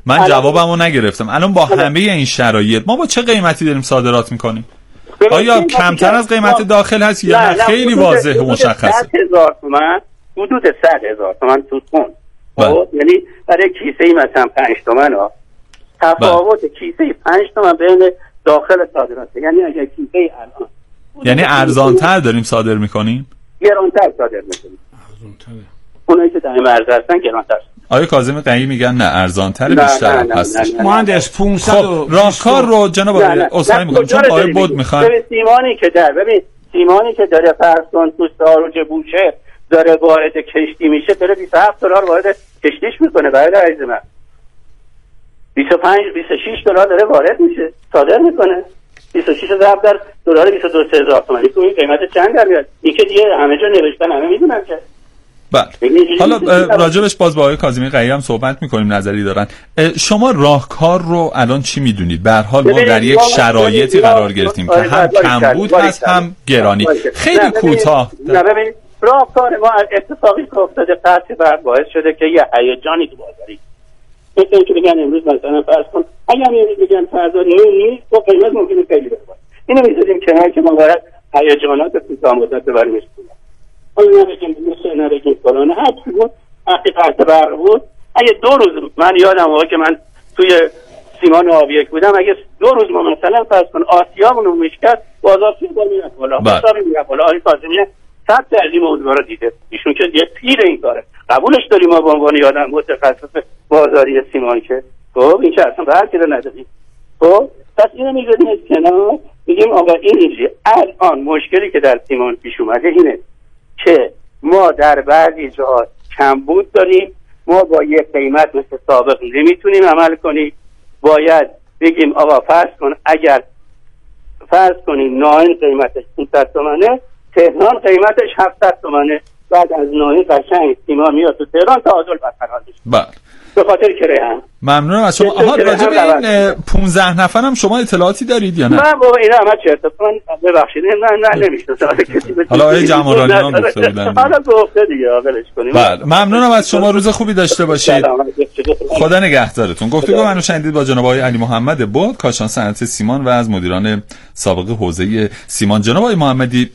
من جوابمو نگرفتم. الان با همه این شرایط ما با چه قیمتی داریم صادرات میکنیم؟ آیا کمتر از قیمت داخل هست یا نه خیلی واضح و مشخصه؟ 100,000 تومان، حدود 100,000 تومان توتون. یعنی برای کیسه ای مثلا 5 تومان ها تفاوت کیسه 5 تومان بین داخل صادرات. یعنی اگه کیسه ای الان یعنی ارزان‌تر داریم صادر میکنیم؟ گران‌تر صادر میکنیم. ارزان‌تره. اونایی که در مرز هستن گران‌تر. آقای کاظمی قیی میگن نه ارزان‌تر بیشتر هستش. مهندس 500 خب راهکار رو جناب اسماعیلی میگم چون آقای بود میخوان سیمانی که داره فرض کن تو ساروج بوشه داره وارد کشتی میشه داره $27 وارد کشتیش میکنه. برای عزیز من 25-26 دلار داره وارد میشه صادر میکنه. 26 ضرب در دلار 22,000 تومانی تو این قیمت چند در میاد؟ این که دیگه همه جا نوشتن همه میدونن که. بله. حالا راجبش باز با آقای کاظمی قیی هم صحبت میکنیم نظری دارن. شما راهکار رو الان چی میدونید؟ به هر حال ما در یک شرایطی قرار گرفتیم که هم کمبود هست هم گرانی. خیلی کوتاه. نه ببینید راهکار ما اتفاقی که افتاده قطع برق باعث شده که یه هیجانی تو بازاری مثل که بگن امروز مثلا فرض کن اگر امروز بگن فردا نیست تو قیمت ممکنه خیلی بره. اینو میذاریم کنار که ما باید هیجانات کوتاه مدت ببریمش بالا. حالا نبگیم فلان هر چی بود وقتی قطع برق بود اگه 2 روز من یادم آقا که من توی سیمان آبیک بودم اگه 2 روز ما مثلا فرض کن آسیامون رو میشکست بازار سیمان میاد بالا حسابی میاد بالا. آقای کاظمی 100 تا از این موضوع رو دیده. ایشون که یه پیر این کاره قبولش داریم ما به عنوان آدم متخصص بازاری سیمان که خب این که اصلا برکی رو نداریم. خب پس اینو میذاریم کنار میگیم آقا این اینجوری الان مشکلی که در سیمان پیش اومده اینه که ما در بعضی جاها کمبود داریم. ما با یک قیمت مثل سابق نمیتونیم عمل کنیم. باید بگیم آقا فرض کن اگر فرض کنیم ناین قیمتش 500 تومنه تهران قیمتش 700 تومنه بعد از ناین قشنگ سیما میاد تو تهران تعادل برقرار میشه. بله به خاطر کرایه. ممنونم از شما. آها راجع به این 15 نفر هم شما اطلاعاتی دارید یا نه؟ من بابا اینا همه چرت من ببخشید نه نمیشناسم کسی. حالا آقای جمالانی گفته بودن. حالا گفته دیگه ولش کنیم. بله ممنونم از شما. روز خوبی داشته باشید. خدا نگهدارتون. گفتگو منو شنیدید با جناب آقای علی محمد بود کارشناس صنعت سیمان و از مدیران سابق حوزه سیمان. جناب آقای محمدی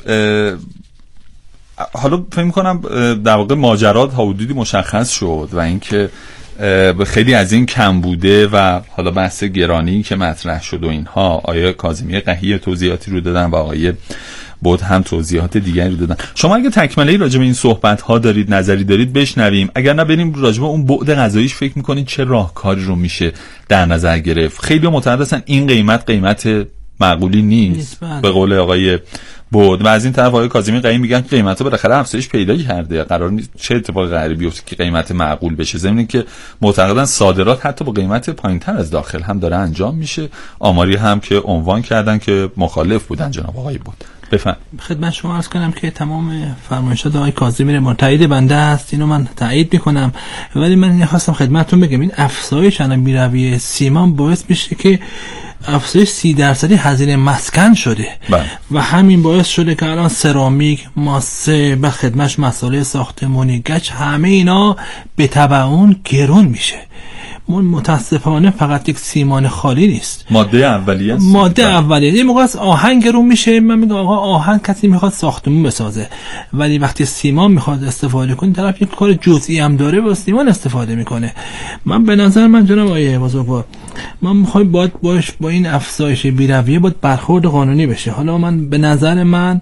حالا فکر می‌کنم در واقع ماجرات حدودی مشخص شد و اینکه خیلی از این کم بوده و حالا بحث گرانی که مطرح شد و اینها آقای کاظمی قحی توضیحاتی رو دادن و آقای بود هم توضیحات دیگری رو دادن. شما اگه تکمله راجع به این صحبت ها دارید نظری دارید بشنویم. اگر نه بریم راجع به اون بعد قضاییش فکر می‌کنید چه راهکاری رو میشه در نظر گرفت. خیلی معتقد هستن این قیمت معقولی نیست به قول آقای بود و از این طرف آقای کاظمی قحی میگن قیمتا بالاخره افزایش پیدا کرده قرار نیست چه اتفاقی قراره بیفته که قیمت معقول بشه. ضمن که معتقدن صادرات حتی با قیمت پایینتر از داخل هم داره انجام میشه. آماری هم که عنوان کردن که مخالف بودن جناب آقای بود. بفهم خدمت شما عرض کنم که تمام فرمایشات آقای کاظمی متایید بنده است. اینو من تایید میکنم ولی من خواستم خدمتتون بگم این افزایش الان بی‌رویه سیمان باعث میشه که افزایش 30% هزینه مسکن شده و همین باعث شده که الان سرامیک، ماسه و خدمتش مسائل ساختمانی گچ همه اینا به تبع اون گرون میشه. متاسفانه فقط یک سیمان خالی نیست. ماده اولیه یه موقع از آهن گرون میشه. من میگم آقا آهن کسی میخواد ساختمون بسازه ولی وقتی سیمان میخواد استفاده کنه طرف یک کار جزئی هم داره با سیمان استفاده میکنه. من به نظر من جناب آقای بزرگوار ما میخوایم با این افزایش بی‌رویه باید برخورد قانونی بشه. حالا من به نظر من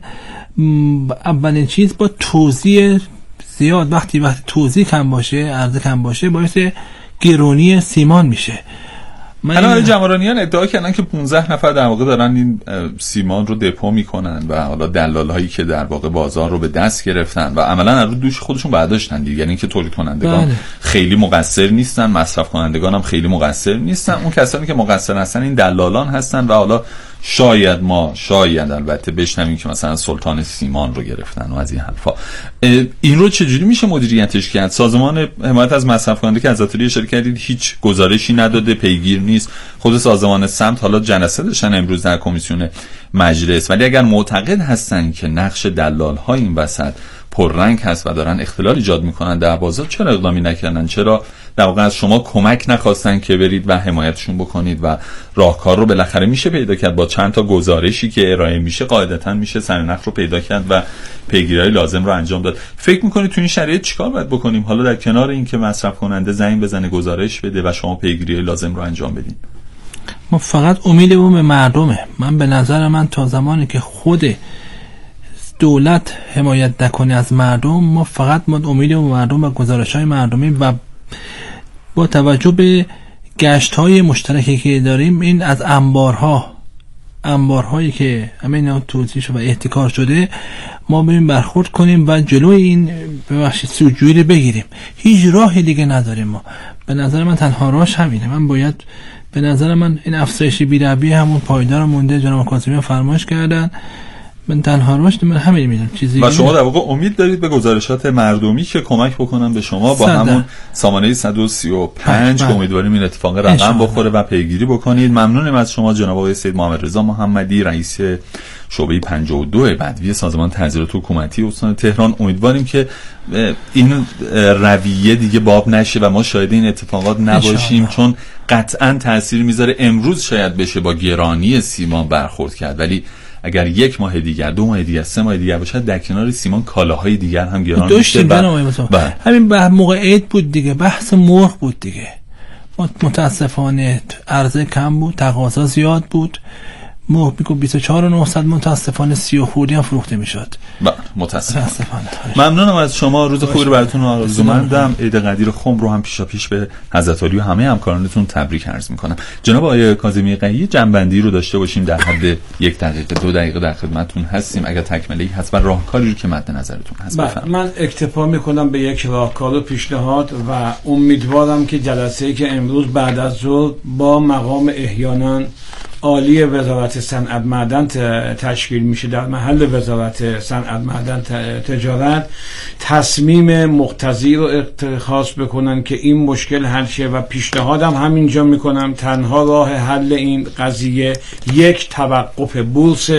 اولین چیز با توزیع زیاد وقتی توزیع کم باشه عرضه کم باشه باعث گرونی سیمان میشه. الان جمارانیان ادعا کردن که 15 نفر در واقع دارن این سیمان رو دپو میکنن و حالا دلال هایی که در واقع بازار رو به دست گرفتن و عملا از رو دوش خودشون برداشتن دیگه. یعنی اینکه تولید کنندگان خیلی مقصر نیستن، مصرف کنندگان هم خیلی مقصر نیستن. اون کسانی که مقصر هستن این دلالان هستن و حالا شاید البته بشنویم که مثلا سلطان سیمان رو گرفتن و از این حرفا. این رو چجوری میشه مدیریتش کرد؟ سازمان حمایت از مصرف کننده که از آتوری اشاره کردید هیچ گزارشی نداده، پیگیر نیست. خود سازمان سمت حالا جلسه داشتن امروز در کمیسیون مجلس ولی اگر معتقد هستن که نقش دلال ها این وسط پررنگ هست و دارن اختلال ایجاد میکنن در بازار چرا اقدامی نکردن؟ چرا در واقع از شما کمک نخواستن که برید و حمایتشون بکنید و راهکار رو بالاخره میشه پیدا کرد. با چند تا گزارشی که ارائه میشه قاعدتاً میشه سرنخ رو پیدا کرد و پیگیری‌های لازم رو انجام داد. فکر میکنید تو این شرایط چیکار باید بکنیم حالا در کنار این که مصرف کننده زنگ بزنه گزارش بده و شما پیگیری لازم رو انجام بدین؟ ما فقط امیدمون به مردمه. من به نظر من تا زمانی که خود دولت حمایت نکنه از مردم، ما فقط امیدمون به مردم و گزارش‌های مردمی و با توجه به گشت‌های مشترکی که داریم، این از انبارهایی که همین توزیع شده و احتکار شده ما بریم برخورد کنیم و جلوی این سودجویی رو بگیریم. هیچ راه دیگه نداریم. ما به نظر من تنها راهش همینه. به نظر من این افزایش بی‌رویه همون پایدار مونده. جناب کاظمی فرمایش کردن، من تنها راهش من همین میدونم چیزی. و شما در واقع امید دارید به گزارشات مردمی که کمک بکنن به شما با همون سامانه 135 که امیدواریم این اتفاق رقم بخوره و پیگیری بکنید. ممنونم از شما جناب آقای سید محمد رضا محمدی، رئیس شعبه 52 بدوی سازمان تنظیرات حکومتی استان تهران. امیدواریم که این رویه دیگه باب نشه و ما شاهد این اتفاقات نباشیم، چون قطعا تاثیر میذاره. امروز شاید بشه با گرانی سیمان برخورد کرد، ولی اگر 1 ماه دیگر، 2 ماه دیگر، 3 ماه دیگر باشد در کنار سیمان کالاهای دیگر هم گران میشه. همین موقع عید بود دیگه، بحث مرغ بود دیگه. متاسفانه عرضه کم بود، تقاضا زیاد بود. مرغ میگو 24,900 متاسفانه 30 خوردی هم فروخته میشد. متاسفانه. ممنونم از شما. روز خوبی رو براتون آرزومندم. عید قدیر خم رو هم پیش به حضرت علی و همه همکارانتون تبریک عرض میکنم. جناب آقای کاظمی قحی، جنبندی رو داشته باشیم در حد 1 دقیقه 2 دقیقه در خدمتتون هستیم. اگر تکمله‌ای هست و راهکاری که مد نظرتون هست بفرمایید. من اکتفا میکنم به یک راهکار و پیشنهاد و امیدوارم که جلسه‌ای که امروز بعد از ظهر با مقام احیانا عالی وزارت صنعت معدن تشکیل میشه در محل وزارت صنعت معدن تجارت، تصمیم مقتضی رو اتخاذ بکنن که این مشکل حل شه و پیشنهادم همینجا میکنم تنها راه حل این قضیه 1 توقف بورس،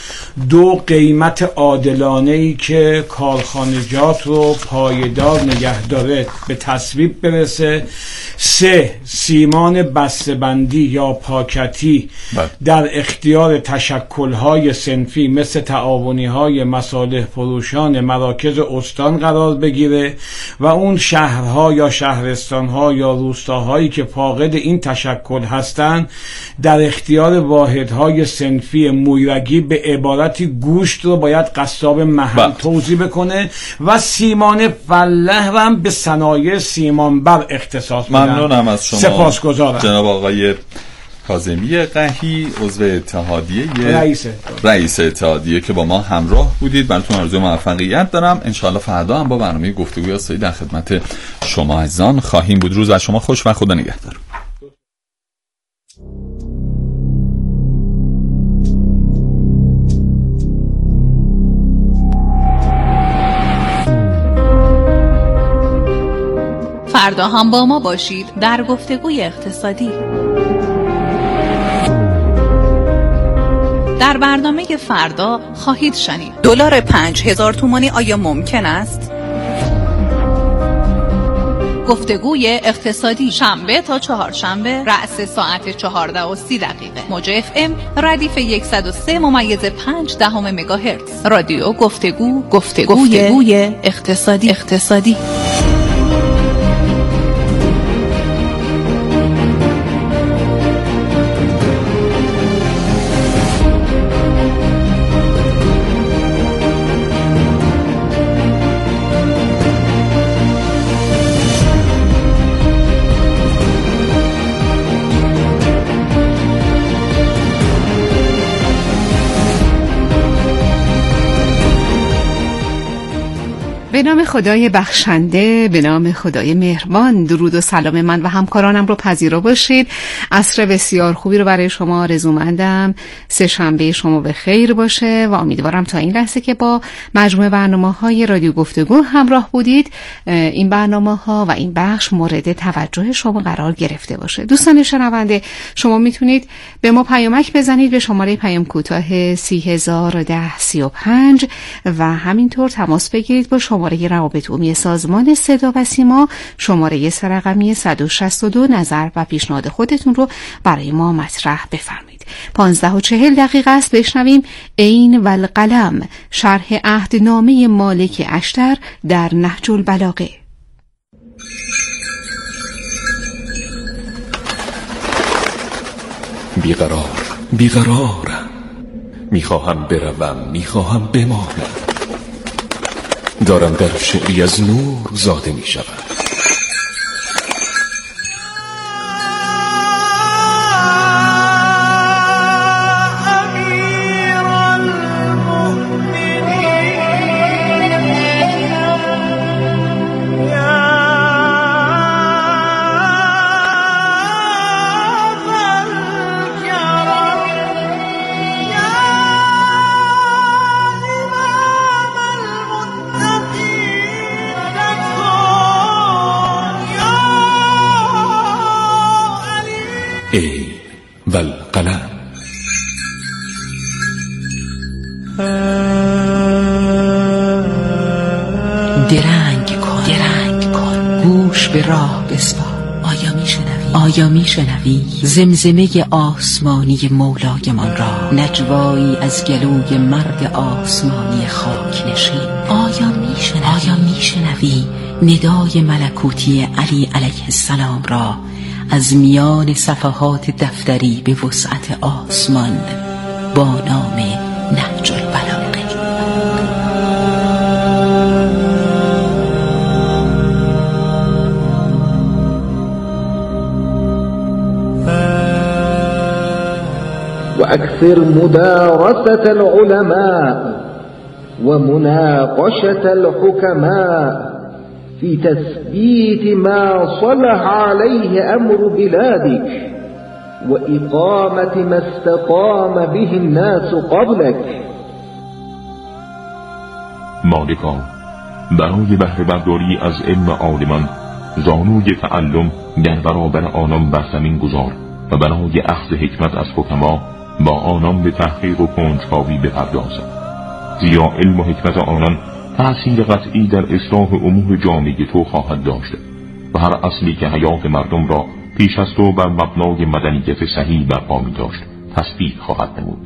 2 قیمت عادلانه‌ای که کارخانجات رو پایدار نگه داره به تصویب برسه، 3 سیمان بسته‌بندی یا پاکتی در اختیار تشکل‌های صنفی مثل تعاونی‌های مصالح فروشان مراکز استان قرار بگیره و اون شهرها یا شهرستان‌ها یا روستاهایی که فاقد این تشکل هستند در اختیار واحدهای صنفی مویرگی به عبارتی گوشت رو باید قصاب محل توزیع بکنه و سیمان فلاح هم به صنایع سیمانبر اختصاص بدن. ممنونم از شما. سپاسگزارم. جناب آقای کاظمی قحی، عضو اتحادیه رئیس اتحادیه که با ما همراه بودید، براتون آرزوی موفقیت دارم. انشاءالله فردا هم با برنامه گفتگوی آسایی در خدمت شما عزیزان خواهیم بود. روز از شما خوش و خدا نگهدار. فردا هم با ما باشید در گفتگوی اقتصادی. در برنامه فردا خواهید شنید دلار 5,000 تومانی آیا ممکن است؟ گفتگوی اقتصادی شنبه تا چهارشنبه رأس ساعت 14:30 موج FM ردیف 103.5 مگاهرتز. رادیو گفتگوی اقتصادی. به نام خدای بخشنده، به نام خدای مهربان، درود و سلام من و همکارانم رو پذیرا باشید. عصر بسیار خوبی رو برای شما آرزومندم. سه شنبه شما به خیر باشه و امیدوارم تا این لحظه که با مجموعه برنامه‌های رادیو گفتگو همراه بودید این برنامه‌ها و این بخش مورد توجه شما قرار گرفته باشه. دوستان شنونده، شما میتونید به ما پیامک بزنید به شماره پیام کوتاه 301035 و همینطور تماس بگیرید با شماره روابط عمومی سازمان صدا و سیما. شماره سرقمی 162 نظر و پیشنهاد خودتون رو برای ما مطرح بفرمایید. 15:40 است. بشنویم عین و القلم، شرح عهدنامه مالک اشتر در نهج البلاغه. بیقرارم، میخواهم بروم، میخواهم بمانم، دارم در شعری از نور زاده میشوم. عین و القلم. درنگ کن گوش به راه بسپار. آیا میشنوی زمزمه آسمانی مولایمان را، نجوایی از گلوی مرد آسمانی خاک نشین؟ آیا میشنوی ندای ملکوتی علی علیه السلام را از میان صفحات دفتری به وسعت آسمان با نام نهج البلاغه؟ وأكثر مدارسة العلماء ومناقشة الحكماء في تثبيت ما صلح عليه أمر بلادك وإقامة ما استقام به الناس قبلك. مالکا، برای بهره برداری از علم عالمان زانوی تعلم در برابر آنان بر زمین گذار و برای اخذ حکمت از حکما با آنان به تحقیق و کنجکاوی بپردازد، زیرا علم و حکمت آنان تأثیر قطعی در اصلاح امور جامعه تو خواهد داشت و هر اصلی که حیات مردم را پیش از تو بر مبنای مدنیت صحیح برپا می داشت تثبیت خواهد نمود.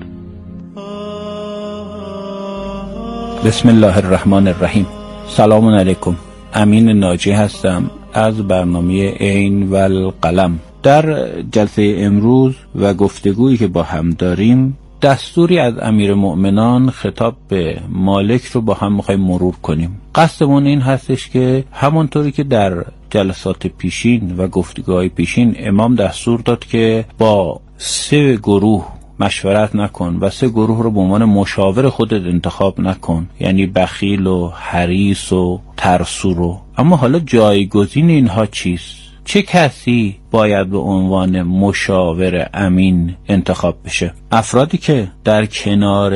بسم الله الرحمن الرحیم. سلام علیکم. امین ناجی هستم از برنامه عین و القلم. در جلسه امروز و گفتگویی که با هم داریم دستوری از امیر مؤمنان خطاب به مالک رو با هم می‌خوایم مرور کنیم. قصدمون این هستش که همونطوری که در جلسات پیشین و گفتگوهای پیشین امام دستور داد که با 3 گروه مشورت نکن و 3 گروه رو به عنوان مشاور خودت انتخاب نکن، یعنی بخیل و حریص و ترسو رو. اما حالا جایگزین اینها چیست؟ چه کسی باید به عنوان مشاور امین انتخاب بشه؟ افرادی که در کنار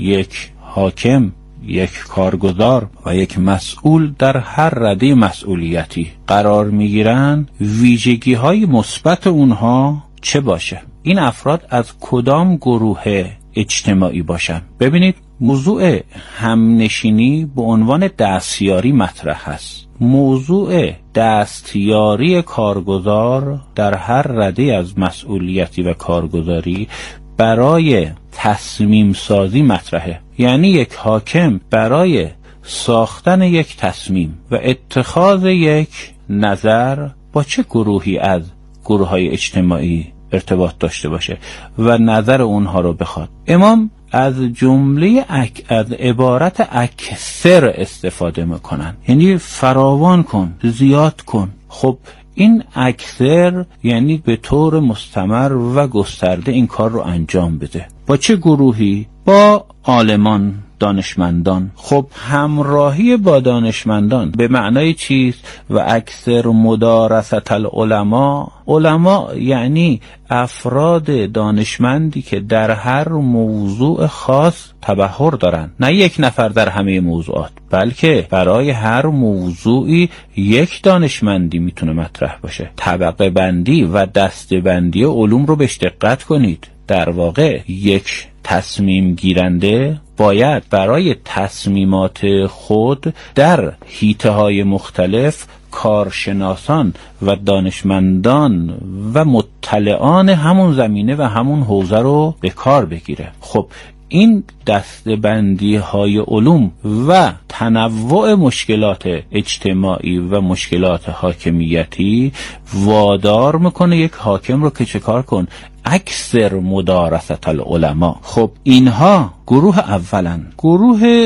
یک حاکم، یک کارگزار و یک مسئول در هر رده مسئولیتی قرار میگیرن، ویژگی های مثبت اونها چه باشه؟ این افراد از کدام گروه اجتماعی باشن؟ ببینید، موضوع همنشینی به عنوان دستیاری مطرح هست. موضوع دستیاری کارگزار در هر رده از مسئولیتی و کارگزاری برای تصمیم سازی مطرحه. یعنی یک حاکم برای ساختن یک تصمیم و اتخاذ یک نظر با چه گروهی از گروه‌های اجتماعی ارتباط داشته باشه و نظر اونها رو بخواد. امام از جمله از عبارت اکثر استفاده میکنن، یعنی فراوان کن، زیاد کن. خب این اکثر یعنی به طور مستمر و گسترده این کار رو انجام بده. با چه گروهی؟ با عالمان، دانشمندان. خب همراهی با دانشمندان به معنای چیست؟ و اکثر مدارست العلماء. علماء یعنی افراد دانشمندی که در هر موضوع خاص تبحر دارن، نه یک نفر در همه موضوعات، بلکه برای هر موضوعی یک دانشمندی میتونه مطرح باشه. طبقه بندی و دسته بندی علوم رو بهش دقت کنید. در واقع یک تصمیم گیرنده باید برای تصمیمات خود در حیطه‌های مختلف کارشناسان و دانشمندان و مطلعان همون زمینه و همون حوزه رو به کار بگیره. خب این دسته‌بندی های علوم و تنوع مشکلات اجتماعی و مشکلات حاکمیتی وادار میکنه یک حاکم رو که چه کار کن؟ اکثر مدارست العلماء. خب اینها گروه اولن. گروه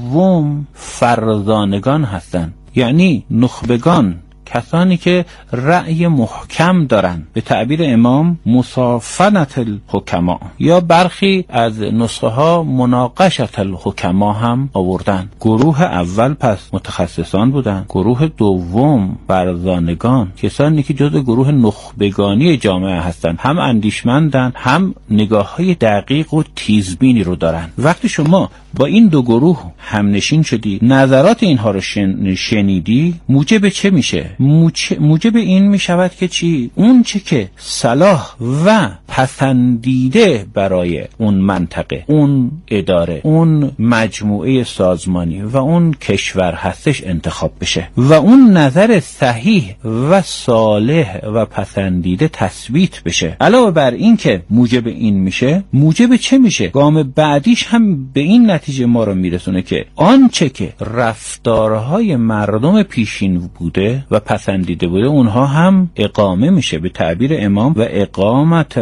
دوم فرزانگان هستن، یعنی نخبگان، کسانی که رأی محکم دارن، به تعبیر امام مصافنت الحکما، یا برخی از نسخه ها مناقشت الحکما هم آوردن. گروه اول پس متخصصان بودن، گروه دوم فرزانگان، کسانی که جزء گروه نخبگانی جامعه هستند، هم اندیشمندن، هم نگاه های دقیق و تیزبینی رو دارن. وقتی شما با این دو گروه همنشین شدی، نظرات اینها رو شنیدی، موجب چه میشه؟ موجب این میشود که چی؟ اون چه که صلاح و پسندیده برای اون منطقه، اون اداره، اون مجموعه سازمانی و اون کشور هستش انتخاب بشه و اون نظر صحیح و صالح و پسندیده تثبیت بشه. علاوه بر این که موجب این میشه، موجب چه میشه؟ گام بعدیش هم به این نتیجه ما رو میرسونه که آنچه که رفتارهای مردم پیشین بوده و پسندیده بوده، اونها هم اقامه میشه. به تعبیر امام و اقامت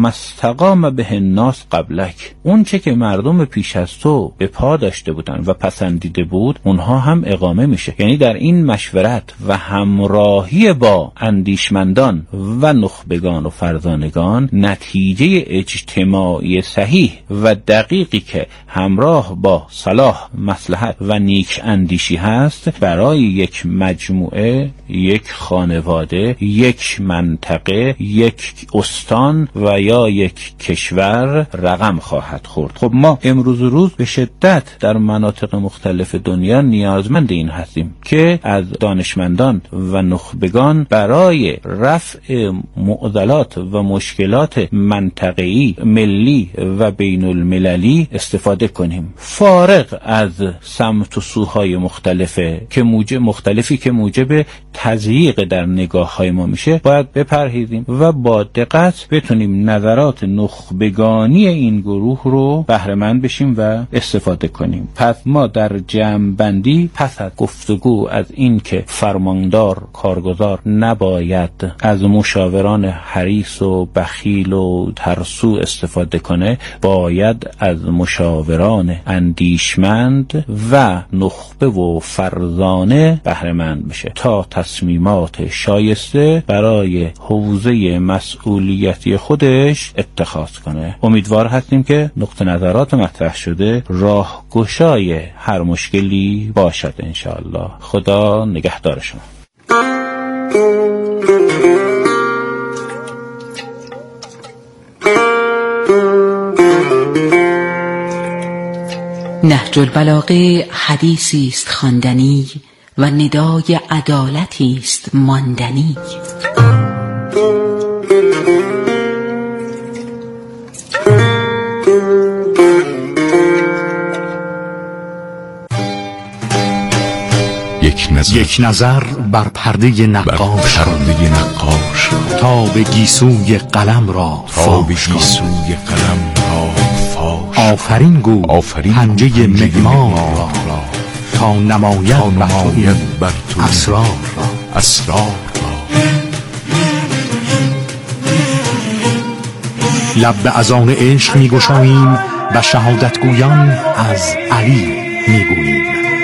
مستقام به الناس قبلک، اون چه که مردم پیش از تو به پا داشته بودن و پسندیده بود، اونها هم اقامه میشه. یعنی در این مشورت و همراهی با اندیشمندان و نخبگان و فرزانگان، نتیجه اجتماعی صحیح و دقیقی که همراه با صلاح، مصلحت و نیک اندیشی هست، برای یک مجموعه، یک خانواده، یک منطقه، یک استان و یا یک کشور رقم خواهد خورد. خب ما امروز روز به شدت در مناطق مختلف دنیا نیازمند این هستیم که از دانشمندان و نخبگان برای رفع معضلات و مشکلات منطقه‌ای، ملی و بین المللی استفاده کنیم، فارغ از سمت و سوهای مختلفی که موجب تضییق در نگاه های ما میشه، باید بپرهیزیم و با دقت بتونیم نظرات نخبگانی این گروه رو بهره مند بشیم و استفاده کنیم. پس ما در جمع بندی، پس از گفتگو از این که فرماندار، کارگزار نباید از مشاوران حریص و بخیل و ترسو استفاده کنه، باید از مشاوران اندیشمند و نخبه و فرزانه بهره مند بشه تا تصمیمات شایسته برای حوزه مسئولیتی خودش اتخاذ کنه. امیدوار هستیم که نقطه نظرات مطرح شده راهگشای هر مشکلی باشد انشاءالله. خدا نگهدار شما. نهج البلاغه حدیثی است خواندنی و ندای عدالتی است ماندنی. یک نظر بر پرده نقاش تا به گیسوی قلم را فاش آفرین گو پنجه معمار را تا نماید بر تو اسرار لب به اذان عشق می گشاییم و شهادت گویان از علی می گوییم.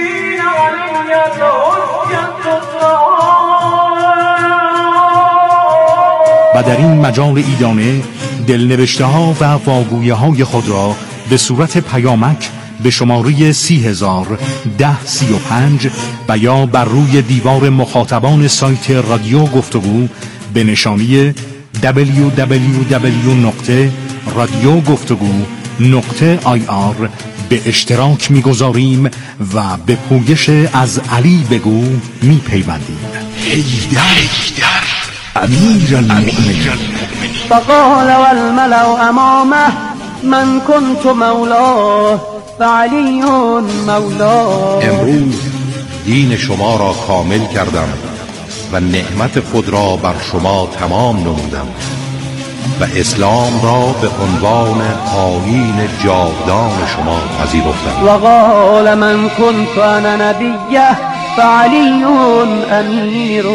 و در این مجال عیدانه دلنوشته ها و واگویه های خود را به صورت پیامک به شماره 30,1035 و یا بر روی دیوار مخاطبان سایت رادیو گفتگو به نشانی www.radiogoftagoo.ir به اشتراک می‌گذاریم و به پویش از علی بگو می‌پیوندیم. امیر المؤمنین. فقال والملأ امامه من كنت مولاه فعلی مولاه. امروز دین شما را کامل کردم و نعمت خود را بر شما تمام نمودم و اسلام را به عنوان آیین جاودان شما پذیرفتم. و قال من كنت انا نبیه فعلی امیر.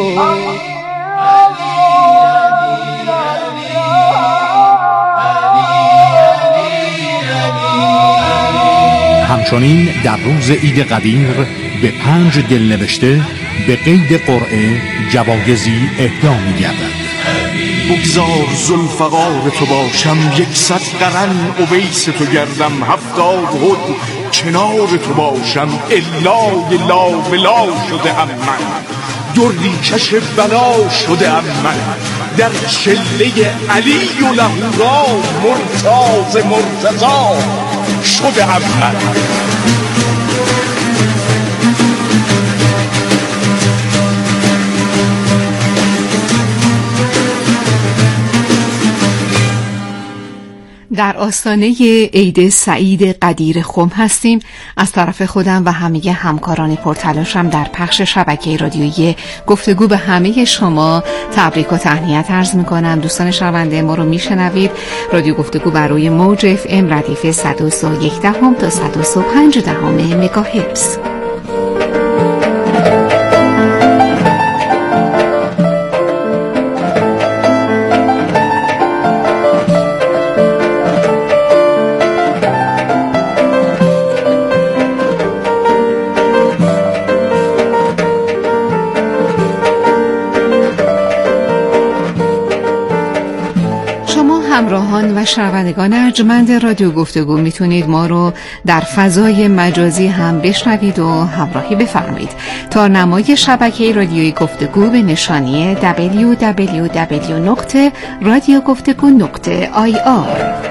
همچنین در روز عید قدیر به 5 دلنوشته به قید قرعه جوایزی اهدا می‌گردد. بگذار ذوالفقار تو باشم، 100 قرن اویس تو گردم، 70 هد کنار تو باشم، الا لا بلا شده ام من، دردی چش بلا شده ام من، در چله علی و لهورا مرتاز مرتضا شده ام من. در آستانه عید سعید قدیر خم هستیم. از طرف خودم و همه همکاران پرتلاشم در پخش شبکه رادیویی گفتگو به همه شما تبریک و تهنیت عرض می‌کنم. دوستان شنونده، ما رو میشنوید رادیو گفتگو بر روی موج FM ردیف 101 تا 105 مگاهرتز. همراهان و شنوندگان ارجمند رادیو گفتگو میتونید ما رو در فضای مجازی هم بشنوید و همراهی بفرمایید. تارنمای شبکه رادیویی گفتگو به نشانی www.radiogoftegu.ir.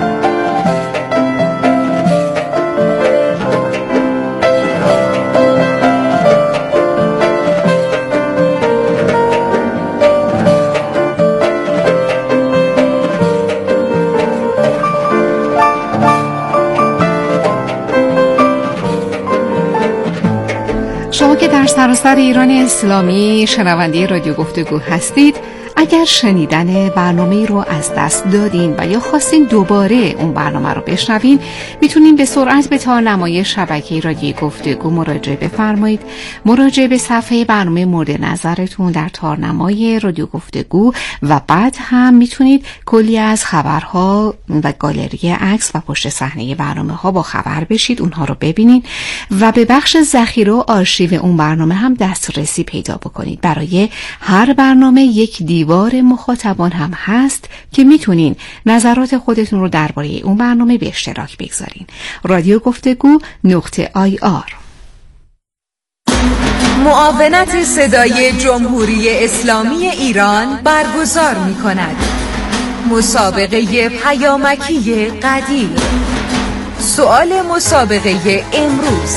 شما که در سراسر ایران اسلامی شنونده رادیو گفتگو هستید، اگر شنیدن برنامه رو از دست دادین و یا خواستین دوباره اون برنامه رو بشنوین، میتونین به سرعت به تارنمای شبکه رادیو گفتگو مراجعه بفرمایید. مراجعه به صفحه برنامه مورد نظرتون در تارنمای رادیو گفتگو و بعد هم میتونید کلی از خبرها و گالری عکس و پشت صحنه برنامه‌ها با خبر بشید، اونها رو ببینید و به بخش ذخیره و آرشیو اون برنامه هم دسترسی پیدا بکنید. برای هر برنامه یک دیوار مخاطبان هم هست که میتونین نظرات خودتون رو درباره اون برنامه به اشتراک بگذارین. رادیو گفتگو .ir. معاونت صدای جمهوری اسلامی ایران برگزار می‌کند. مسابقه پیامکی قدیر. سوال مسابقه امروز: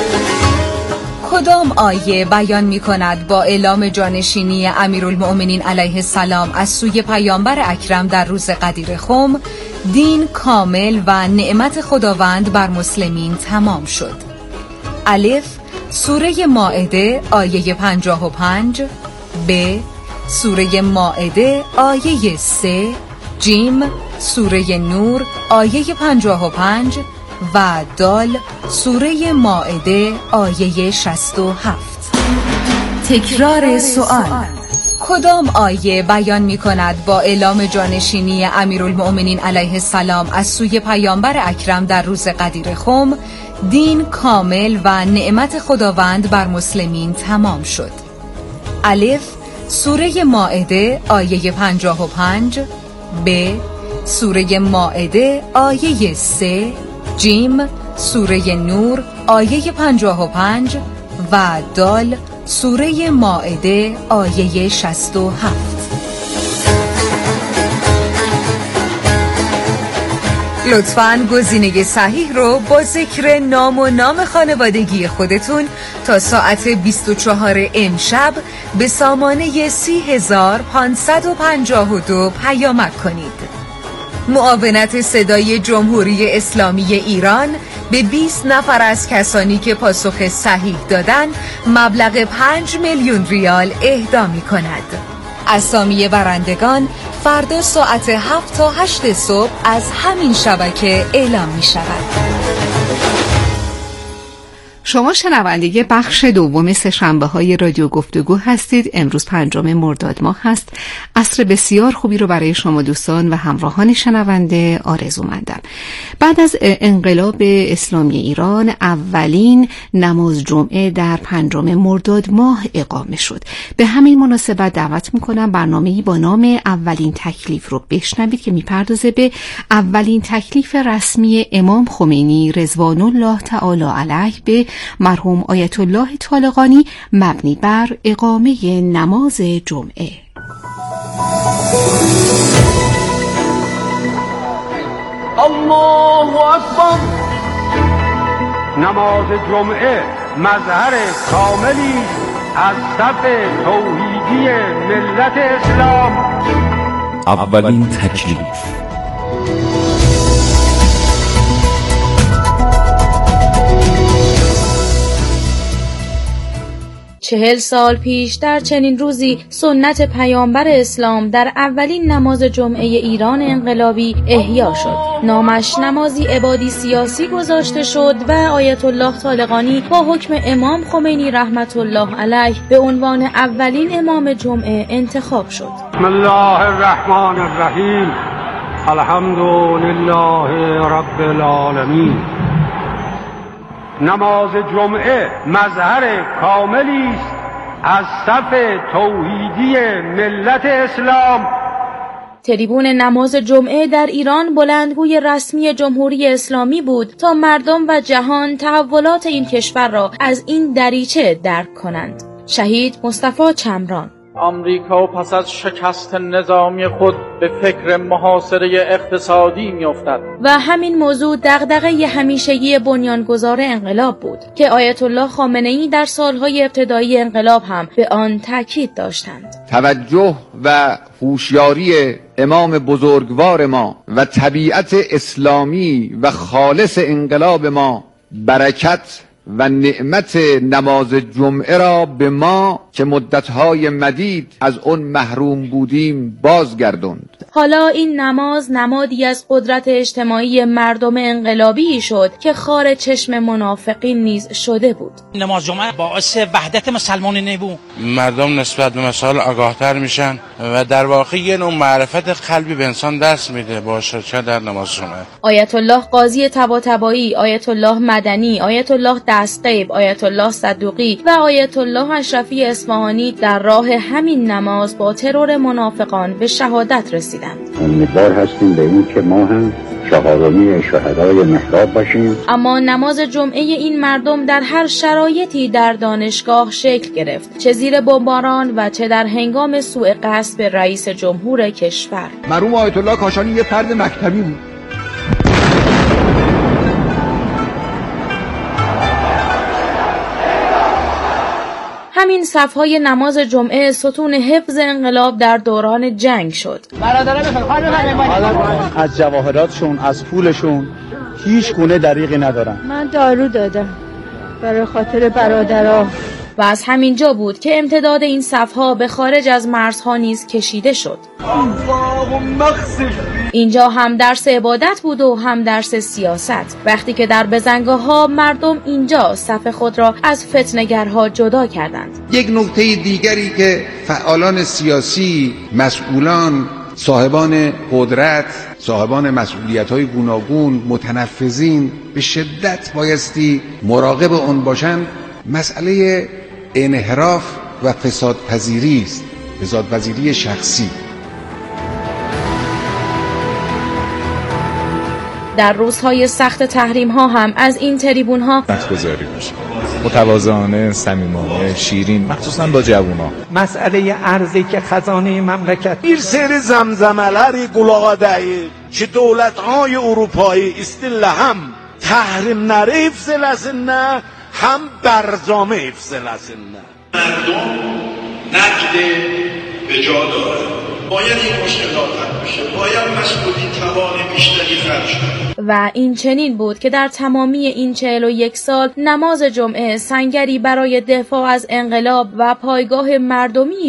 کدام آیه بیان می کند با اعلام جانشینی امیرالمؤمنین علیه السلام از سوی پیامبر اکرم در روز قدیر خم دین کامل و نعمت خداوند بر مسلمین تمام شد؟ الف: سوره مائده آیه 55. ب: سوره مائده آیه 3. جیم: سوره نور آیه 55 و دال: سوره مائده آیه 67. تکرار سوال: کدام آیه بیان می کند با اعلام جانشینی امیرالمؤمنین علیه السلام از سوی پیامبر اکرم در روز قدیر خم دین کامل و نعمت خداوند بر مسلمین تمام شد؟ الف: سوره مائده آیه 55. ب: سوره مائده آیه 3. جیم: سوره نور آیه 55 و دال: سوره مائده آیه 67. لطفاً گزینه صحیح رو با ذکر نام و نام خانوادگی خودتون تا ساعت 24 امشب به سامانه 30552 پیامک کنید. معاونت صدای جمهوری اسلامی ایران به 20 نفر از کسانی که پاسخ صحیح دادن مبلغ 5 میلیون ریال اهدا می کند. اسامی برندگان فردا ساعت 7 تا 8 صبح از همین شبکه اعلام می شود. شما شنونده بخش دوم سه‌شنبه‌های رادیو گفتگو هستید. امروز 5 مرداد ماه هست. عصر بسیار خوبی رو برای شما دوستان و همراهان شنونده آرزومندم. بعد از انقلاب اسلامی ایران اولین نماز جمعه در 5 مرداد ماه اقامه شد. به همین مناسبت دعوت میکنم برنامه‌ای با نام اولین تکلیف رو بشنوید که میپردازه به اولین تکلیف رسمی امام خمینی رضوان الله تعالی علیه به مرحوم آیت الله طالقانی مبنی بر اقامه نماز جمعه. الله اکبر. نماز جمعه مظهر کاملی از صف توحیدی ملت اسلام. اولین تکلیف. 40 سال پیش در چنین روزی سنت پیامبر اسلام در اولین نماز جمعه ایران انقلابی احیا شد. نامش نمازی عبادی سیاسی گذاشته شد و آیت الله طالقانی با حکم امام خمینی رحمت الله علیه به عنوان اولین امام جمعه انتخاب شد. بسم الله الرحمن الرحیم. الحمد لله رب العالمین. نماز جمعه مظهر کاملی است از صف توحیدی ملت اسلام. تریبون نماز جمعه در ایران بلندگوی رسمی جمهوری اسلامی بود تا مردم و جهان تحولات این کشور را از این دریچه درک کنند. شهید مصطفی چمران. آمریکا پس از شکست نظامی خود به فکر محاصره اقتصادی می‌افتد و همین موضوع دغدغه همیشگی بنیانگذار انقلاب بود که آیت الله خامنه‌ای در سالهای ابتدایی انقلاب هم به آن تاکید داشتند. توجه و هوشیاری امام بزرگوار ما و طبیعت اسلامی و خالص انقلاب ما برکت و نعمت نماز جمعه را به ما که مدتهای مدید از اون محروم بودیم بازگرداند. حالا این نماز نمادی از قدرت اجتماعی مردم انقلابی شد که خار چشم منافقین نیز شده بود. نماز جمعه باعث وحدت مسلمانین بود. مردم نسبت به مسائل آگاهتر میشن و در واقع یه نوع معرفت قلبی به انسان دست میده با شرکت در نماز جمعه. آیت الله قاضی طباطبایی، آیت الله مدنی، آیت الله دستغیب، آیت الله صدوقی و آیت الله اشرفی اصفهانی در راه همین نماز با ترور منافقان به شهادت رسیدند. امیدوار هستیم به این که ما هم شهادامی شهدای محراب باشیم. اما نماز جمعه این مردم در هر شرایطی در دانشگاه شکل گرفت، چه زیر بمباران و چه در هنگام سوء قصد به رئیس جمهور کشور. مرحوم آیت الله کاشانی یه فرد مکتبی بود. همین صفهای نماز جمعه ستون حفظ انقلاب در دوران جنگ شد. از جواهراتشون، از پولشون هیچ گونه دریغی ندارن. من دارو دادم برای خاطر برادرها. و از همین جا بود که امتداد این صفها به خارج از مرزها نیز کشیده شد. اینجا هم درس عبادت بود و هم درس سیاست. وقتی که در بزنگاه‌ها مردم اینجا صف خود را از فتنه‌گرها جدا کردند. یک نکته دیگری که فعالان سیاسی، مسئولان، صاحبان قدرت، صاحبان مسئولیت‌های گوناگون، متنفذین به شدت بایستی مراقب آن باشند، مسئله انحراف و فسادپذیری است، فسادپذیری شخصی. در روزهای سخت تحریم ها هم از این تریبون ها نقدگذاری باشه، متواضعانه، صمیمانه، شیرین، مخصوصا با جوونا. مسئله ارزی که خزانه مملکت bir seri zamzamaları qulağadayı ki dövlətهای Avropayi istillah ham tahrimləri hifz eləsinlər, هم برجام حفظ eləsinlər. مردم نقد به جا داره، باید این مشکلات حل بشه، باید مسئولین توان بیشتری خرج کنه. و این چنین بود که در تمامی این 41 سال نماز جمعه سنگری برای دفاع از انقلاب و پایگاه مردمی